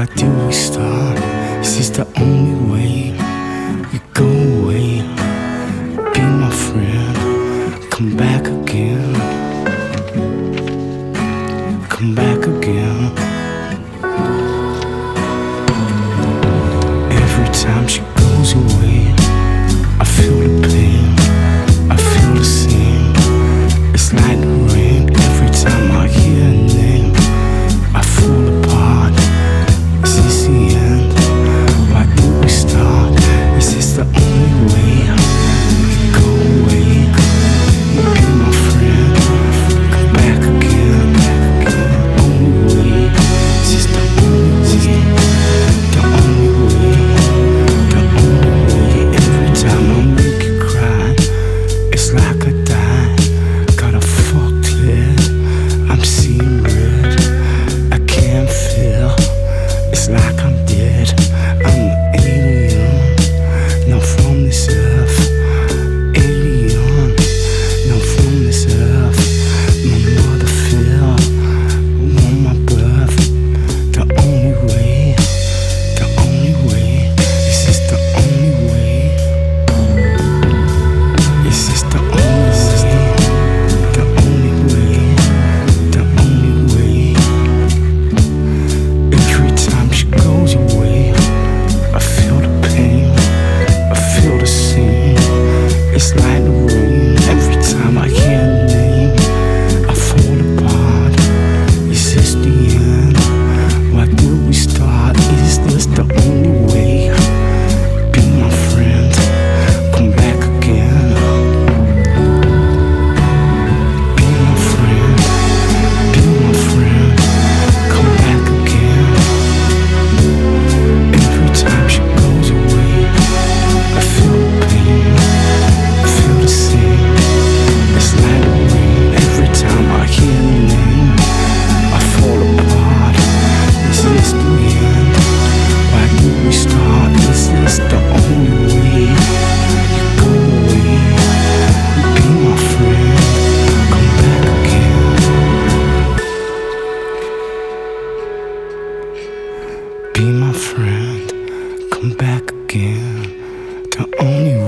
Why do we start? Is this the only way? You go away, be my friend, come back again, come back again. Every time she goes away, I feel the pain, I feel the same. It's like the rain. Every time I hear her name, I fall apart. Is this the end? Why do we start? Is this the only way? You go away, be my friend, come back again. Only way. Is this the only way? The only way. The only way. Every time I make you cry, it's like I die. Got a fucked head, I'm seeing red. I can't feel, it's like I'm dead. I'm an alien, not from this earth. Alien, not from this earth. My mother fell on my birth. The only way, the only way. Is this the only way? Is this the only way? The only way, the only way. Every time she goes away, I feel the pain, I feel the same. It's like the rain. Every time I hear her name, I fall apart. Is this the end? Why do we start? Is this the only way? Be my friend, come back again. Be my friend, be my friend, come back again. Every time she goes away, I feel the pain, I feel the same. It's like the rain. Every time I hear her name, I fall apart. Is this the end? Why do we start? Is this the only way? You go away, be my friend, come back again. Be my friend, come back again. The only